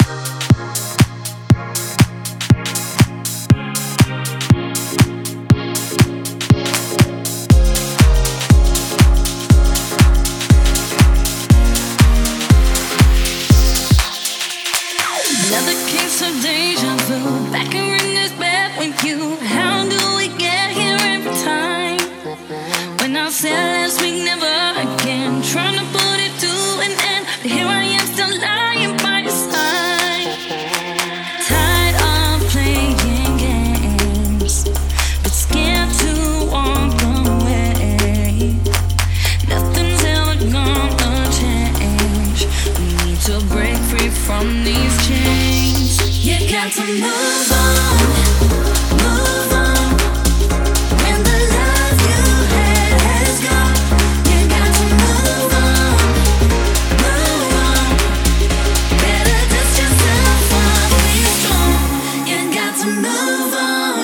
Another case of deja vu. Back and ring this back with you. How do we get here every time? When I said last week never again, trying to put it to an end, but here I am still lying by your side. Tired of playing games, but scared to walk away. Nothing's ever gonna change. We need to break free from these chains. You got to move on, move on. When the love you had has gone, you got to move on, move on. Better dust yourself off, be strong. You got to move on.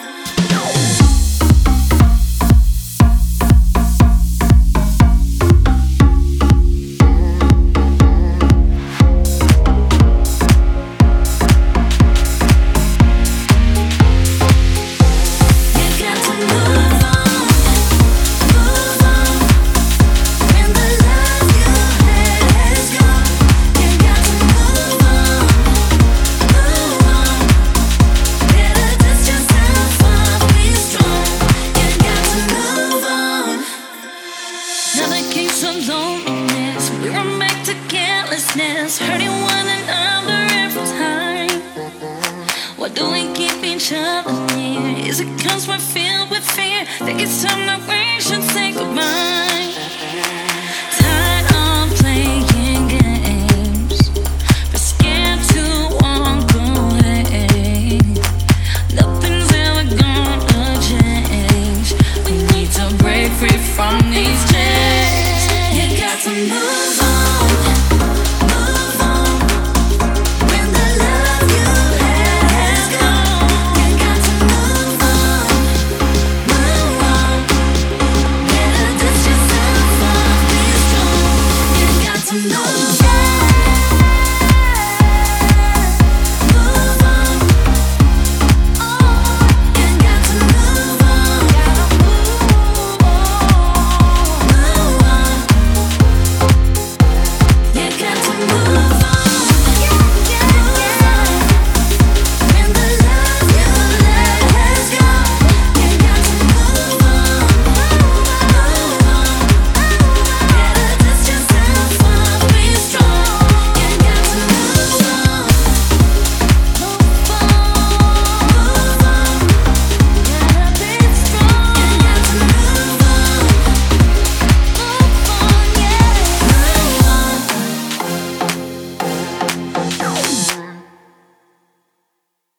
Loneliness, we run back to carelessness, hurting one another every time. Why do we keep each other near? Is it 'cause we're filled with fear? Think it's time to